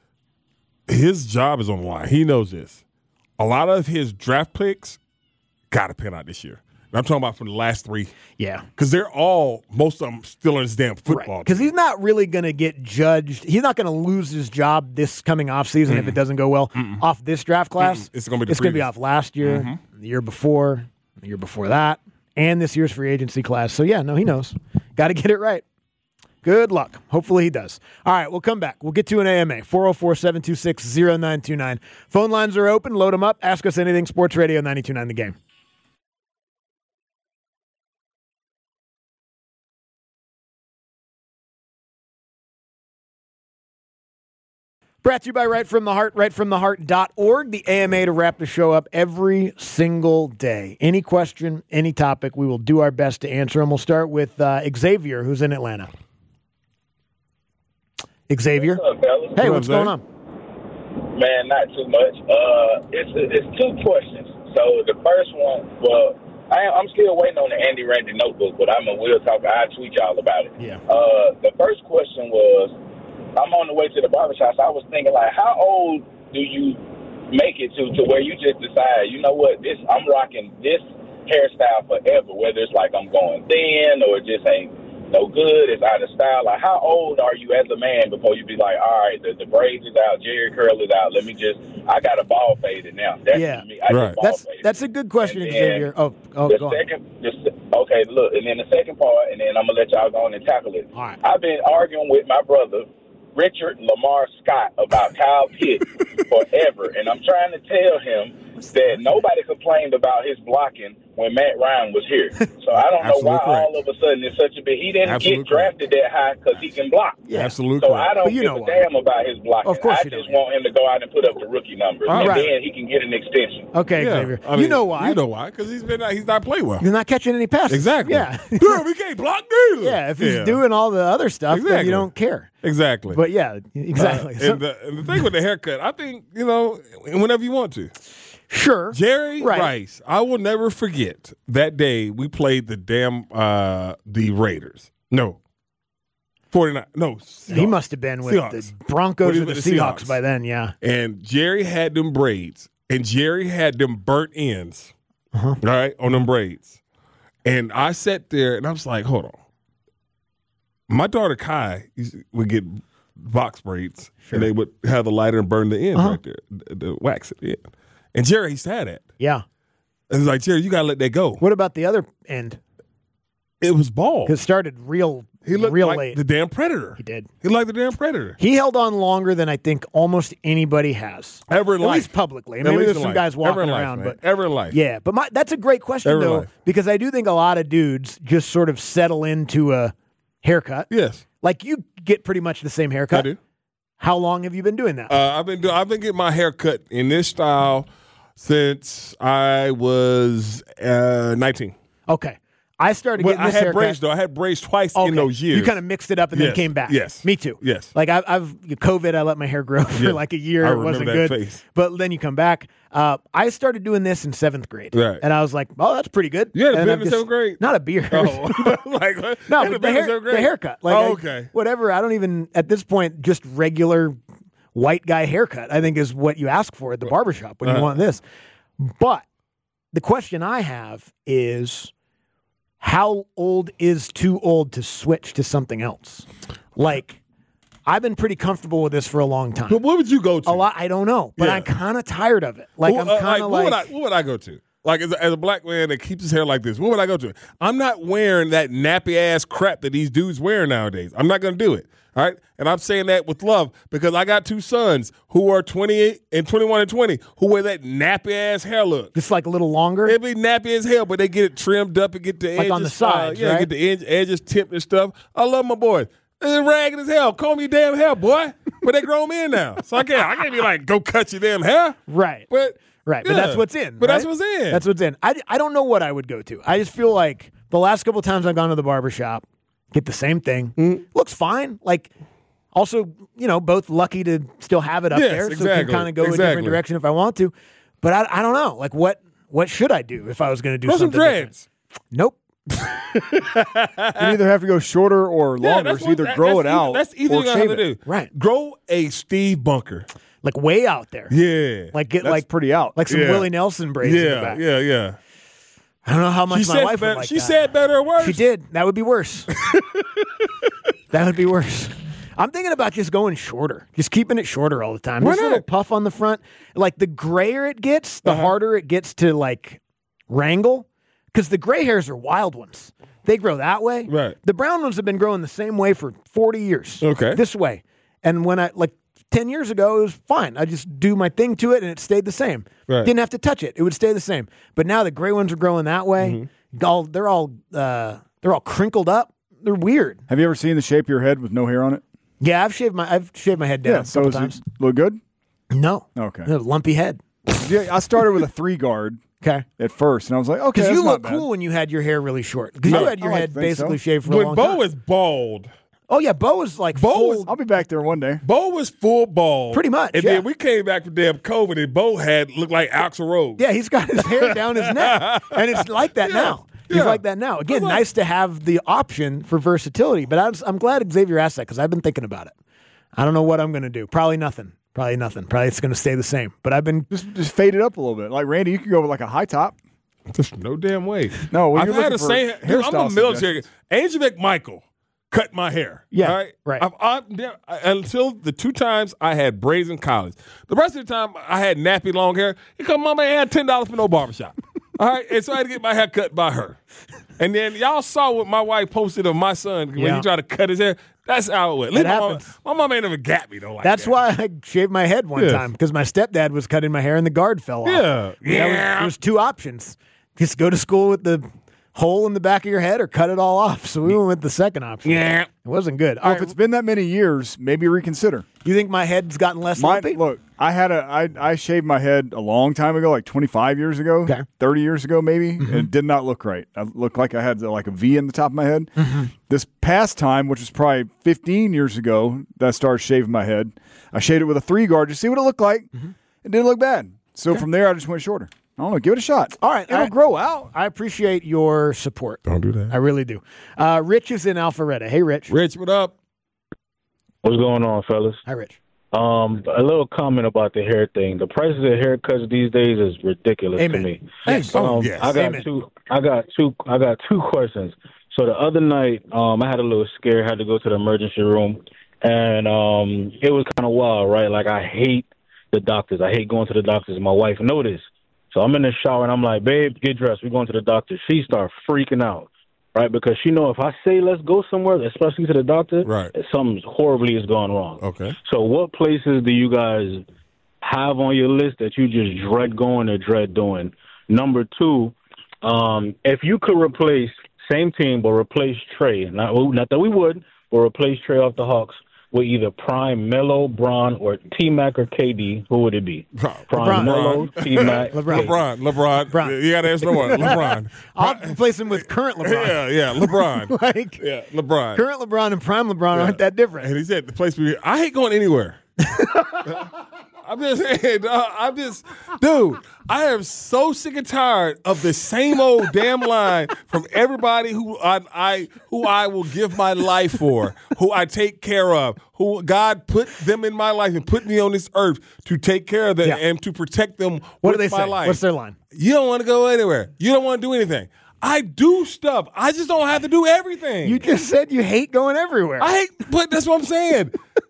Speaker 8: his job is on the line. He knows this. A lot of his draft picks got to pan out this year. And I'm talking about from the last 3.
Speaker 9: Yeah.
Speaker 8: Because most of them still in his damn football.
Speaker 9: Because he's not really going to get judged. He's not going to lose his job this coming offseason if it doesn't go well off this draft class.
Speaker 8: It's going to
Speaker 9: be off last year, the year before that, and this year's free agency class. So, yeah, no, he knows. Got to get it right. Good luck. Hopefully he does. All right, we'll come back. We'll get to an AMA. 404-726-0929. Phone lines are open. Load them up. Ask us anything. Sports Radio 92.9 The Game. Brought to you by Right From The Heart, rightfromtheheart.org, the AMA to wrap the show up every single day. Any question, any topic, we will do our best to answer them. We'll start with Xavier, who's in Atlanta. Xavier?
Speaker 13: What's up, fellas?
Speaker 9: Hey, what's going on?
Speaker 13: Man, not too much. It's 2 questions. So the first one, I'm still waiting on the Andy Randy notebook, but we'll talk. I'll tweet y'all about it.
Speaker 9: Yeah.
Speaker 13: The first question was, I'm on the way to the barbershop, so I was thinking, like, how old do you make it to where you just decide, you know what, I'm rocking this hairstyle forever, whether it's like I'm going thin or it just ain't no good, it's out of style. Like, how old are you as a man before you be like, all right, the braids is out, Jerry curl is out, I got a ball faded now. That's me.
Speaker 9: That's a good question,
Speaker 13: and
Speaker 9: Xavier. Go on.
Speaker 13: Okay, look, and then the second part, and then I'm going to let y'all go on and tackle it.
Speaker 9: All right.
Speaker 13: I've been arguing with my brother, Richard Lamar Scott, about Kyle Pitts forever, and I'm trying to tell him that nobody complained about his blocking when Matt Ryan was here. So I don't know why all of a sudden it's such a big. He didn't get drafted that high because he can block.
Speaker 8: Yeah. Absolutely.
Speaker 13: So I don't give a damn about his blocking.
Speaker 9: Of course
Speaker 13: I just want him to go out and put up the rookie numbers, and then he can get an extension.
Speaker 9: Okay, Xavier. You know why?
Speaker 8: You know why? Because he's not playing well.
Speaker 9: He's not catching any passes.
Speaker 8: Exactly.
Speaker 9: Yeah.
Speaker 8: We can't block neither.
Speaker 9: Yeah, if he's doing all the other stuff, then you don't care.
Speaker 8: Exactly.
Speaker 9: But yeah, exactly.
Speaker 8: And the thing with the haircut, I think, whenever you want to.
Speaker 9: Sure.
Speaker 8: Jerry Rice, I will never forget that day we played the Raiders. No. 49. No. Seahawks.
Speaker 9: He must have been with the Broncos or the Seahawks by then, yeah.
Speaker 8: And Jerry had them braids, and Jerry had them burnt ends, all right, on them braids. And I sat there, and I was like, hold on. My daughter Kai would get box braids, and they would have the lighter and burn the ends right there, the wax at the end. And Jerry, he said it.
Speaker 9: Yeah.
Speaker 8: And it's like, Jerry, you got to let that go.
Speaker 9: What about the other end?
Speaker 8: It was bald.
Speaker 9: It started real
Speaker 8: like
Speaker 9: late.
Speaker 8: The damn Predator.
Speaker 9: He did.
Speaker 8: He liked the damn Predator.
Speaker 9: He held on longer than I think almost anybody has.
Speaker 8: Ever in life.
Speaker 9: At least publicly. Maybe there's some guys walking around. But
Speaker 8: ever in life.
Speaker 9: Yeah, but that's a great question, though, because I do think a lot of dudes just sort of settle into a haircut.
Speaker 8: Yes.
Speaker 9: Like you get pretty much the same haircut.
Speaker 8: I do.
Speaker 9: How long have you been doing that?
Speaker 8: I've been getting my hair cut in this style since I was 19.
Speaker 9: Okay. I started getting this haircut.
Speaker 8: Braids, though. I had braids twice in those years.
Speaker 9: You kind of mixed it up and then came back.
Speaker 8: Yes.
Speaker 9: Me too.
Speaker 8: Yes.
Speaker 9: Like I've COVID, I let my hair grow for like a year. It wasn't good.
Speaker 8: Face.
Speaker 9: But then you come back. I started doing this in 7th grade.
Speaker 8: Right.
Speaker 9: And I was like, oh, that's pretty good.
Speaker 8: You had a beard in 7th grade?
Speaker 9: Not a beard.
Speaker 8: Oh. Like,
Speaker 9: no, but the haircut. Like,
Speaker 8: okay.
Speaker 9: Whatever. I don't even, at this point, just regular white guy haircut, I think is what you ask for at the barbershop when you want this. But the question I have is, how old is too old to switch to something else? Like, I've been pretty comfortable with this for a long time.
Speaker 8: But what would you go to?
Speaker 9: A lot. I don't know, but I'm kind of tired of it. Like, I'm kind of
Speaker 8: what would I go to? Like, as a black man that keeps his hair like this, what would I go to? I'm not wearing that nappy ass crap that these dudes wear nowadays. I'm not going to do it. All right, and I'm saying that with love because I got 2 sons who are 28 and 21 and 20 who wear that nappy ass hair look.
Speaker 9: Just like a little longer.
Speaker 8: It'd be nappy as hell, but they get it trimmed up and get the edges
Speaker 9: like on the sides, right?
Speaker 8: Get the edges tipped and stuff. I love my boys. They're ragged as hell. Comb your damn hair, boy. But they grown men now, so I can't be like, go cut your damn hair.
Speaker 9: Right.
Speaker 8: But
Speaker 9: that's what's in.
Speaker 8: But that's what's in.
Speaker 9: That's what's in. I don't know what I would go to. I just feel like the last couple of times I've gone to the barbershop, get the same thing. Looks fine. Like. Also, both lucky to still have it up there, so can kind of go a different direction if I want to. But I don't know. Like, what should I do if I was going to do something
Speaker 8: dreads.
Speaker 9: Different? Nope.
Speaker 3: You either have to go shorter or longer, so either grow it out
Speaker 8: that's either
Speaker 3: or
Speaker 8: you're
Speaker 3: shave
Speaker 8: have to
Speaker 3: it.
Speaker 8: do.
Speaker 9: Right.
Speaker 8: Grow a Steve Bunker.
Speaker 9: Like way out there.
Speaker 8: Yeah.
Speaker 9: Like get
Speaker 3: that's pretty out.
Speaker 9: Like some Willie Nelson braids in the back.
Speaker 8: Yeah.
Speaker 9: I don't know how much my wife would like that.
Speaker 8: She said better or worse?
Speaker 9: She did. That would be worse. That would be worse. I'm thinking about just going shorter, just keeping it shorter all the time.
Speaker 8: Why
Speaker 9: This
Speaker 8: not?
Speaker 9: little puff on the front, like the grayer it gets, the harder it gets to like wrangle, because the gray hairs are wild ones. They grow that way.
Speaker 8: Right.
Speaker 9: The brown ones have been growing the same way for 40 years.
Speaker 8: Okay.
Speaker 9: This way. And when 10 years ago, it was fine. I just do my thing to it and it stayed the same.
Speaker 8: Right.
Speaker 9: Didn't have to touch it. It would stay the same. But now the gray ones are growing that way. They're all crinkled up. They're weird.
Speaker 3: Have you ever seen the shape of your head with no hair on it?
Speaker 9: Yeah, I've shaved my head down a couple times.
Speaker 3: Look good?
Speaker 9: No.
Speaker 3: Okay.
Speaker 9: A lumpy head.
Speaker 3: Yeah, I started with a 3-guard.
Speaker 9: Okay.
Speaker 3: At first, and I was like, okay,
Speaker 9: because you look
Speaker 3: not bad.
Speaker 9: cool when you had your hair really short. Because you had your head basically shaved for a long
Speaker 8: Bo
Speaker 9: time.
Speaker 8: was bald.
Speaker 9: Oh yeah, Bo was like full.
Speaker 3: I'll be back there one day.
Speaker 8: Bo was full bald,
Speaker 9: pretty much.
Speaker 8: And then we came back from damn COVID, and Bo looked like Axl Rose.
Speaker 9: Yeah, he's got his hair down his neck, and it's like that now. He's like that now. Again, nice to have the option for versatility. But I'm glad Xavier asked that because I've been thinking about it. I don't know what I'm going to do. Probably nothing. Probably it's going to stay the same. But I've been
Speaker 3: just fade it up a little bit. Like Randy, you could go with like a high top.
Speaker 8: There's no damn way.
Speaker 3: No, when
Speaker 8: I've
Speaker 3: you're
Speaker 8: had the
Speaker 3: looking
Speaker 8: same.
Speaker 3: for
Speaker 8: Dude, I'm a
Speaker 3: hairstyle
Speaker 8: military. Angel McMichael cut my hair.
Speaker 9: Yeah,
Speaker 8: all right.
Speaker 9: right.
Speaker 8: Until the 2 times I had braids in college. The rest of the time I had nappy long hair. Because my man had $10 for no barbershop. All right, and so I had to get my hair cut by her. And then y'all saw what my wife posted of my son when he tried to cut his hair. That's how it went.
Speaker 9: That happens.
Speaker 8: My mom ain't never got me though. Like
Speaker 9: That's
Speaker 8: that.
Speaker 9: why I shaved my head one time, because my stepdad was cutting my hair and the guard fell off. There was 2 options. Just go to school with the hole in the back of your head or cut it all off. So we went with the second option.
Speaker 8: Yeah.
Speaker 9: It wasn't good.
Speaker 3: Well, if it's been that many years, maybe reconsider.
Speaker 9: You think my head's gotten less lumpy?
Speaker 3: Look, I shaved my head a long time ago, like 25 years ago, 30 years ago maybe, and it did not look right. I looked like I had like a V in the top of my head. This past time, which was probably 15 years ago, that I started shaving my head, I shaved it with a 3 guard to see what it looked like. It didn't look bad. So from there, I just went shorter. I don't know. Give it a shot.
Speaker 9: All right.
Speaker 3: It'll grow out.
Speaker 9: I appreciate your support.
Speaker 8: Don't do that.
Speaker 9: I really do. Rich is in Alpharetta. Hey, Rich.
Speaker 8: Rich, what up?
Speaker 14: What's going on, fellas?
Speaker 9: Hi, Rich.
Speaker 14: A little comment about the hair thing. The prices of haircuts these days is ridiculous to me.
Speaker 8: Yes. Yes.
Speaker 14: I got two questions. So the other night, I had a little scare. Had to go to the emergency room, and it was kind of wild, right? Like I hate the doctors. I hate going to the doctors. My wife knows this. So I'm in the shower and I'm like, babe, get dressed. We're going to the doctor. She started freaking out, right? Because she know if I say let's go somewhere, especially to the doctor,
Speaker 8: right,
Speaker 14: something horribly is going wrong.
Speaker 8: Okay.
Speaker 14: So what places do you guys have on your list that you just dread going or dread doing? Number 2, if you could replace, same team, but replace Trey, not that we would, but replace Trey off the Hawks with either Prime, Melo, Bron, or T-Mac or KD, who would it be? Prime, Melo, T-Mac,
Speaker 8: LeBron. You got to answer one. LeBron.
Speaker 9: I'll replace him with current LeBron.
Speaker 8: Yeah, LeBron. LeBron.
Speaker 9: Current LeBron and prime LeBron aren't that different.
Speaker 8: And he said the place I hate going anywhere. I'm just saying, dude, I am so sick and tired of the same old damn line from everybody who I will give my life for, who I take care of, who God put them in my life and put me on this earth to take care of them and to protect them
Speaker 9: What
Speaker 8: with
Speaker 9: do they
Speaker 8: my
Speaker 9: say?
Speaker 8: life.
Speaker 9: What's their line?
Speaker 8: You don't want to go anywhere. You don't want to do anything. I do stuff. I just don't have to do everything.
Speaker 9: You just said you hate going everywhere.
Speaker 8: But that's what I'm saying.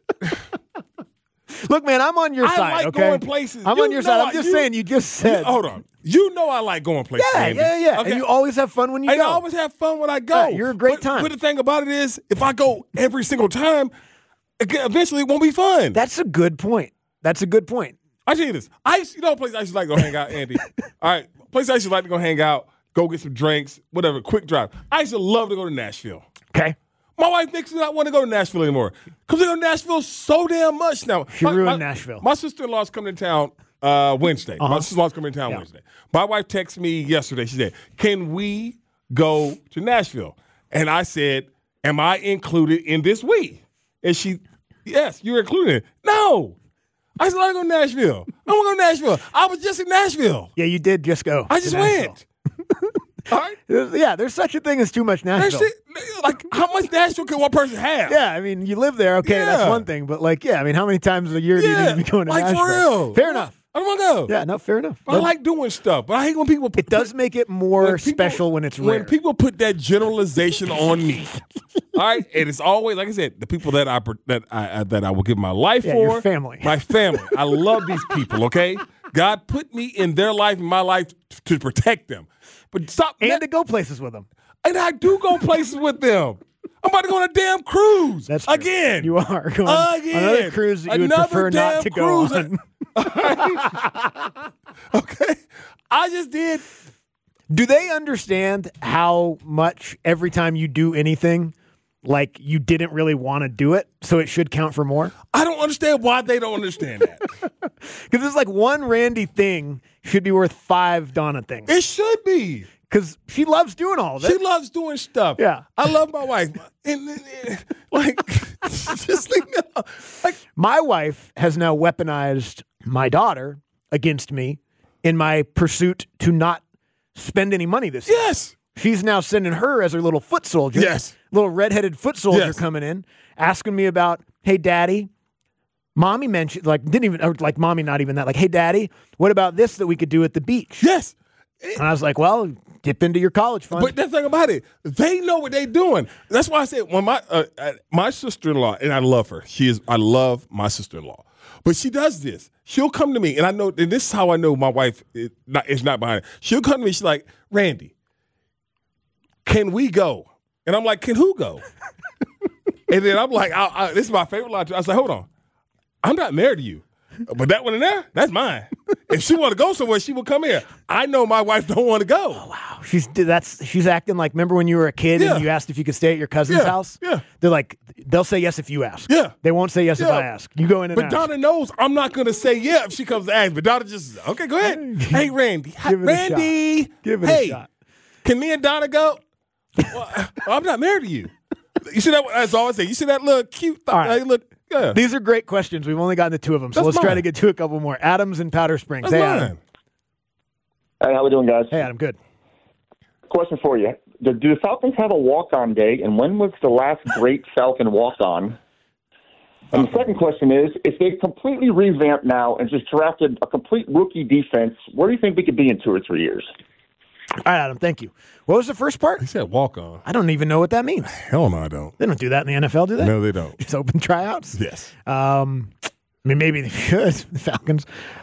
Speaker 9: Look, man, I'm on your
Speaker 8: I
Speaker 9: side,
Speaker 8: like
Speaker 9: okay?
Speaker 8: going places.
Speaker 9: I'm
Speaker 8: You
Speaker 9: on your
Speaker 8: know
Speaker 9: side. I'm just saying, you just said.
Speaker 8: Hold on. You know I like going places.
Speaker 9: Yeah,
Speaker 8: Andy.
Speaker 9: yeah.
Speaker 8: Okay.
Speaker 9: And you always have fun when you
Speaker 8: I
Speaker 9: go.
Speaker 8: always have fun when I go.
Speaker 9: Yeah, you're a great time.
Speaker 8: But the thing about it is, if I go every single time, eventually it won't be fun.
Speaker 9: That's a good point.
Speaker 8: I tell you this. A place I used to like to go hang out, Andy. All right. Place I used to like to go hang out, go get some drinks, whatever, quick drive. I used to love to go to Nashville.
Speaker 9: Okay.
Speaker 8: My wife makes me not want to go to Nashville anymore because they go to Nashville so damn much now.
Speaker 9: She ruined Nashville.
Speaker 8: My sister-in-law's coming to town Wednesday. My sister-in-law's coming to town Wednesday. My wife texted me yesterday. She said, can we go to Nashville? And I said, am I included in this week? And she, yes, you're included. No. I said, I want to go to Nashville. I want to go to Nashville. I was just in Nashville.
Speaker 9: Yeah, you did just go.
Speaker 8: I just went. All right.
Speaker 9: There's such a thing as too much Nashville.
Speaker 8: Like, how much Nashville can one person have?
Speaker 9: Yeah, I mean, you live there, okay, that's one thing. But, I mean, how many times a year do you need to be going to Nashville?
Speaker 8: For real.
Speaker 9: Fair enough.
Speaker 8: I don't want to go.
Speaker 9: Yeah, no, fair enough.
Speaker 8: I like doing stuff, but I hate when people
Speaker 9: it does make it more special when it's rare.
Speaker 8: When people put that generalization on me. All right? And it's always, like I said, the people that I will give my life for.
Speaker 9: Your family.
Speaker 8: My family. I love these people, okay? God put me in their life, in my life, to protect them. But stop.
Speaker 9: And to go places with them.
Speaker 8: And I do go places with them. I'm about to go on a damn cruise.
Speaker 9: That's true.
Speaker 8: Again.
Speaker 9: You are going on another cruise that you would prefer not to go on.
Speaker 8: Okay. I just did.
Speaker 9: Do they understand how much every time you do anything, you didn't really want to do it, so it should count for more?
Speaker 8: I don't understand why they don't understand that.
Speaker 9: Because it's one Randy thing should be worth 5 Donna things.
Speaker 8: It should be.
Speaker 9: Because she loves doing all of it.
Speaker 8: She loves doing stuff.
Speaker 9: Yeah.
Speaker 8: I love my wife. Just
Speaker 9: my wife has now weaponized my daughter against me in my pursuit to not spend any money this year.
Speaker 8: Yes.
Speaker 9: She's now sending her as her little foot soldier.
Speaker 8: Yes.
Speaker 9: Little redheaded foot soldier coming in, asking me about, hey, Daddy, Mommy mentioned, Mommy not even that, hey, Daddy, what about this that we could do at the beach?
Speaker 8: Yes.
Speaker 9: And I was like, well, dip into your college fund.
Speaker 8: But the thing about it, they know what they're doing. That's why I said when my sister-in-law, and I love her. I love my sister-in-law. But she does this. She'll come to me, and I know, and this is how I know my wife is not behind it. She'll come to me, she's like, Randy, can we go? And I'm like, can who go? And then I'm like, this is my favorite line. I was like, hold on. I'm not married to you. But that one in there, that's mine. If she want to go somewhere, she will come here. I know my wife don't want to go.
Speaker 9: Oh, wow. She's acting like, remember when you were a kid and you asked if you could stay at your cousin's house?
Speaker 8: Yeah.
Speaker 9: They're like, they'll say yes if you ask.
Speaker 8: Yeah.
Speaker 9: They won't say yes if I ask. You go in and
Speaker 8: But
Speaker 9: ask.
Speaker 8: Donna knows I'm not going to say yeah if she comes to ask. But Donna just, okay, go ahead. Hey, Randy.
Speaker 9: Give it
Speaker 8: Randy.
Speaker 9: a shot. Give it a shot.
Speaker 8: Can me and Donna go? Well, I'm not married to you. You see that? That's all I say. You see that little cute thing?
Speaker 9: All right.
Speaker 8: Look, yeah.
Speaker 9: These are great questions. We've only gotten to 2 of them, so let's try to get to a couple more. Adam's in Powder Springs. Hey, Adam.
Speaker 15: Hey, how we doing, guys?
Speaker 9: Hey, Adam. Good.
Speaker 15: Question for you. Do the Falcons have a walk-on day, and when was the last great Falcon walk-on? And the second question is, if they completely revamped now and just drafted a complete rookie defense, where do you think we could be in 2 or 3 years?
Speaker 9: All right, Adam, thank you. What was the first part?
Speaker 8: He said walk on.
Speaker 9: I don't even know what that means.
Speaker 8: Hell no, I don't.
Speaker 9: They don't do that in the NFL, do they?
Speaker 8: No, they don't.
Speaker 9: Just open tryouts?
Speaker 8: Yes.
Speaker 9: I mean, maybe they should, the Falcons.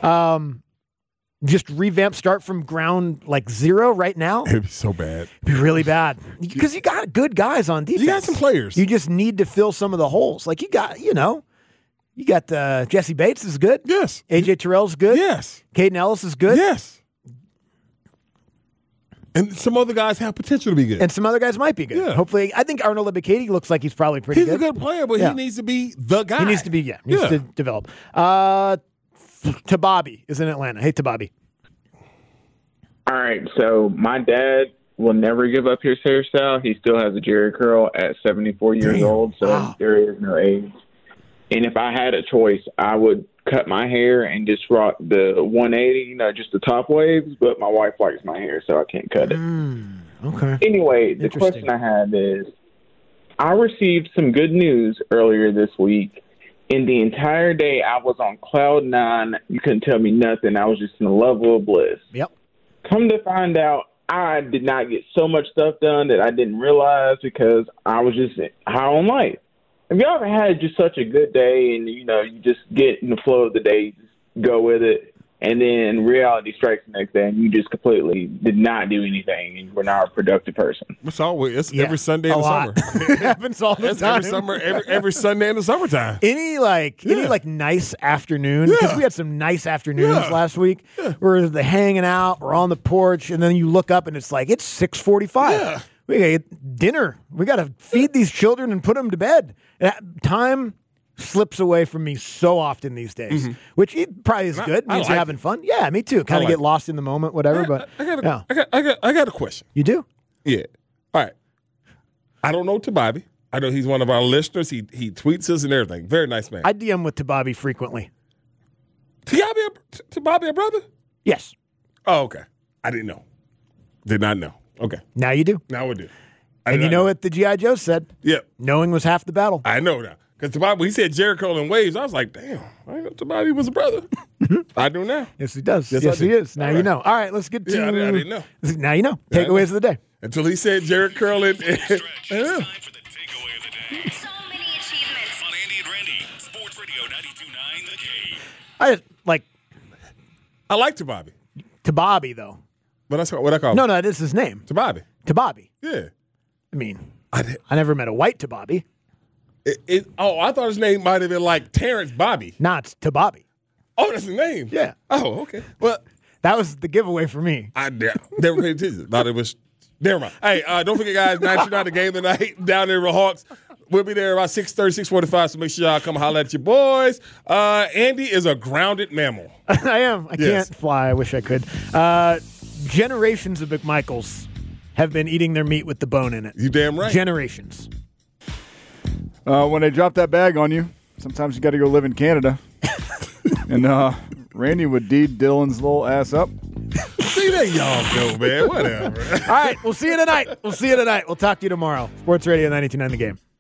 Speaker 9: Just revamp, start from ground zero right now?
Speaker 8: It'd be so bad.
Speaker 9: It'd be really bad. Because you got good guys on defense.
Speaker 8: You got some players.
Speaker 9: You just need to fill some of the holes. You got, you got Jesse Bates is good.
Speaker 8: Yes.
Speaker 9: AJ Terrell's good.
Speaker 8: Yes.
Speaker 9: Caden Ellis is good.
Speaker 8: Yes. And some other guys have potential to be good.
Speaker 9: And some other gues might be good. Yeah. Hopefully, I think Arnold Ebiketie looks like he's probably pretty good.
Speaker 8: He's a good player, but he needs to be the guy.
Speaker 9: He needs to be, needs to develop. Tababi is in Atlanta. Hey, Tababi.
Speaker 16: All right, so my dad will never give up his hairstyle. He still has a Jerry curl at 74 years old, so there is no age. And if I had a choice, I would cut my hair and just rock the 180, just the top waves, but my wife likes my hair, so I can't cut it.
Speaker 9: Okay.
Speaker 16: Anyway, the question I have is, I received some good news earlier this week, and the entire day I was on cloud 9. You couldn't tell me nothing. I was just in a level of bliss.
Speaker 9: Yep.
Speaker 16: Come to find out, I did not get so much stuff done that I didn't realize because I was just high on life. Have you ever had just such a good day and, you just get in the flow of the day, just go with it, and then reality strikes the next day and you just completely did not do anything and you were not a productive person?
Speaker 8: It's always every Sunday in the summer.
Speaker 9: It happens all the time.
Speaker 8: Every summer, every Sunday in the summertime.
Speaker 9: Any nice afternoon, because we had some nice afternoons last week. Yeah. We're hanging out, we're on the porch, and then you look up and it's 6:45. Yeah. We got to get dinner. We got to feed these children and put them to bed. Time slips away from me so often these days, which probably is good. Means you're having fun. Yeah, me too. Kind of get lost in the moment, whatever. But
Speaker 8: I got a question.
Speaker 9: You do?
Speaker 8: Yeah. All right. I don't know Tababi. I know he's one of our listeners. He tweets us and everything. Very nice man.
Speaker 9: I DM with Tababi frequently.
Speaker 8: Tababi a brother?
Speaker 9: Yes.
Speaker 8: Oh, okay. I didn't know. Did not know. Okay.
Speaker 9: Now you do.
Speaker 8: Now we do.
Speaker 9: And you know what the G.I. Joe said?
Speaker 8: Yeah.
Speaker 9: Knowing was half the battle.
Speaker 8: I know now. Because Tababi, he said Jericho and Waves. I was like, damn, I didn't know Tababi was a brother. I do now.
Speaker 9: Yes, he does. Yes, he is. Now you know. All right, let's get to.
Speaker 8: Yeah, I didn't know.
Speaker 9: Now you know. Takeaways of the day.
Speaker 8: Until he said Jared Curl and.
Speaker 9: I like
Speaker 8: Tababi.
Speaker 9: Tababi, though.
Speaker 8: But that's what I call him.
Speaker 9: No, this is his name.
Speaker 8: Tababi.
Speaker 9: Tababi.
Speaker 8: Yeah.
Speaker 9: I mean, I never met a white Tababi.
Speaker 8: I thought his name might have been like Terrence Bobby.
Speaker 9: Nah, it's Tababi.
Speaker 8: Oh, that's his name?
Speaker 9: Yeah.
Speaker 8: Oh, okay. Well,
Speaker 9: that was the giveaway for me.
Speaker 8: I never paid attention. Thought it was. Never mind. Hey, don't forget, guys, 929 the game tonight down there with Hawks. We'll be there about 6:30, 6:45, so make sure y'all come holler at your boys. Andy is a grounded mammal.
Speaker 9: I am. I can't fly. I wish I could. Generations of McMichaels have been eating their meat with the bone in it.
Speaker 8: You damn right.
Speaker 9: Generations.
Speaker 3: When they drop that bag on you, sometimes you got to go live in Canada. And Randy would deed Dylan's little ass up.
Speaker 8: See, there y'all go, man. Whatever.
Speaker 9: All right, we'll see you tonight. We'll talk to you tomorrow. Sports Radio 92.9 The Game.